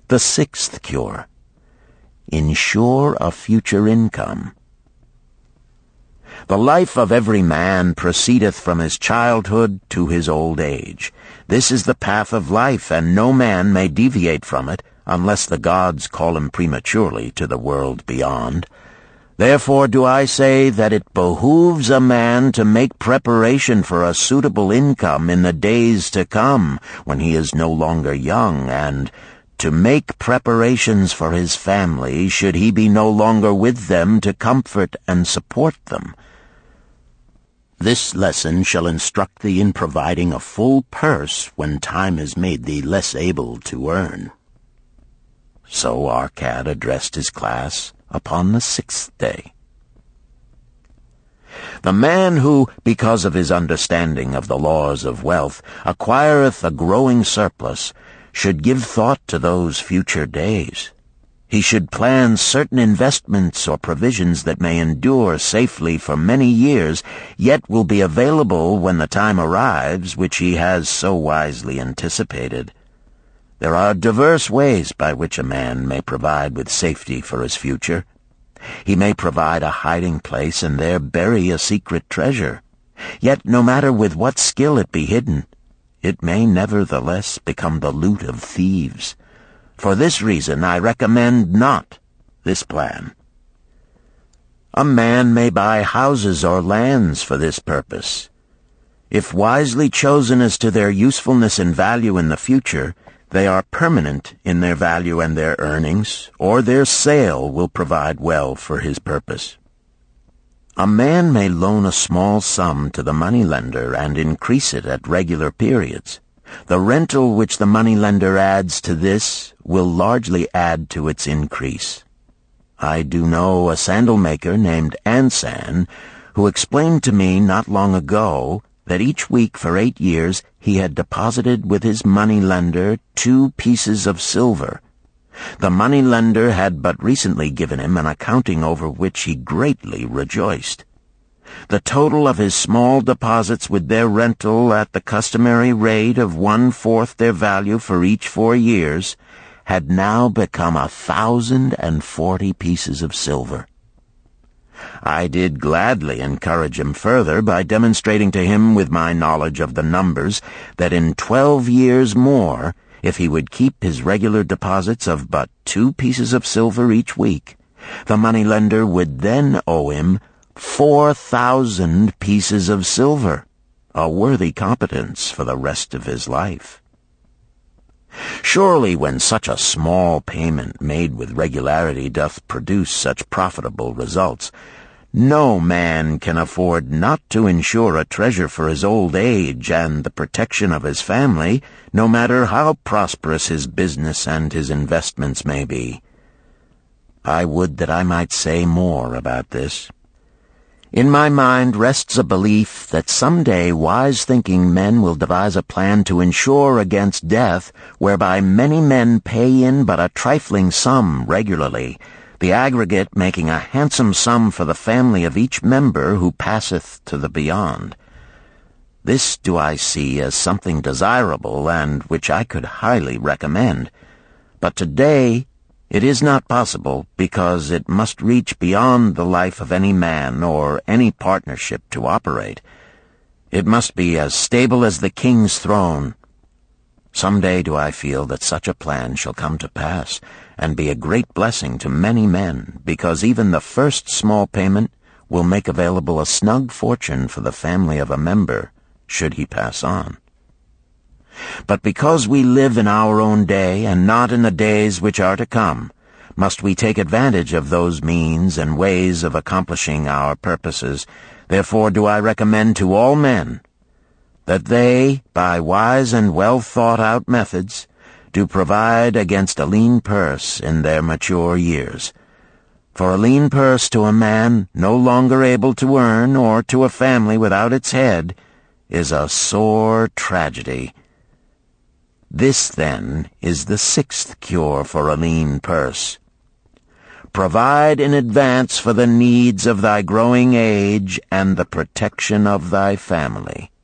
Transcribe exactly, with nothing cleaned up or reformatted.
The sixth cure: ensure a future income. The life of every man proceedeth from his childhood to his old age. This is the path of life, and no man may deviate from it, unless the gods call him prematurely to the world beyond. Therefore do I say that it behooves a man to make preparation for a suitable income in the days to come, when he is no longer young, and to make preparations for his family, should he be no longer with them to comfort and support them. This lesson shall instruct thee in providing a full purse when time has made thee less able to earn. So Arcad addressed his class upon the sixth day. The man who, because of his understanding of the laws of wealth, acquireth a growing surplus, should give thought to those future days. He should plan certain investments or provisions that may endure safely for many years, yet will be available when the time arrives which he has so wisely anticipated. There are diverse ways by which a man may provide with safety for his future. He may provide a hiding place and there bury a secret treasure. Yet no matter with what skill it be hidden, it may nevertheless become the loot of thieves. For this reason I recommend not this plan. A man may buy houses or lands for this purpose. If wisely chosen as to their usefulness and value in the future, they are permanent in their value and their earnings, or their sale will provide well for his purpose. A man may loan a small sum to the moneylender and increase it at regular periods. The rental which the moneylender adds to this will largely add to its increase. I do know a sandal maker named Ansan, who explained to me not long ago that each week for eight years he had deposited with his moneylender two pieces of silver. The moneylender had but recently given him an accounting over which he greatly rejoiced. The total of his small deposits with their rental at the customary rate of one-fourth their value for each four years had now become a thousand and forty pieces of silver. I did gladly encourage him further by demonstrating to him with my knowledge of the numbers that in twelve years more, if he would keep his regular deposits of but two pieces of silver each week, the moneylender would then owe him four thousand pieces of silver, a worthy competence for the rest of his life. Surely when such a small payment made with regularity doth produce such profitable results, no man can afford not to ensure a treasure for his old age and the protection of his family, no matter how prosperous his business and his investments may be. I would that I might say more about this. In my mind rests a belief that someday wise-thinking men will devise a plan to insure against death, whereby many men pay in but a trifling sum regularly, the aggregate making a handsome sum for the family of each member who passeth to the beyond. This do I see as something desirable and which I could highly recommend. But today it is not possible, because it must reach beyond the life of any man or any partnership to operate. It must be as stable as the king's throne. Some day do I feel that such a plan shall come to pass, and be a great blessing to many men, because even the first small payment will make available a snug fortune for the family of a member, should he pass on. But because we live in our own day, and not in the days which are to come, must we take advantage of those means and ways of accomplishing our purposes. Therefore do I recommend to all men that they, by wise and well-thought-out methods, do provide against a lean purse in their mature years. For a lean purse to a man no longer able to earn, or to a family without its head, is a sore tragedy. This, then, is the sixth cure for a lean purse. Provide in advance for the needs of thy growing age and the protection of thy family.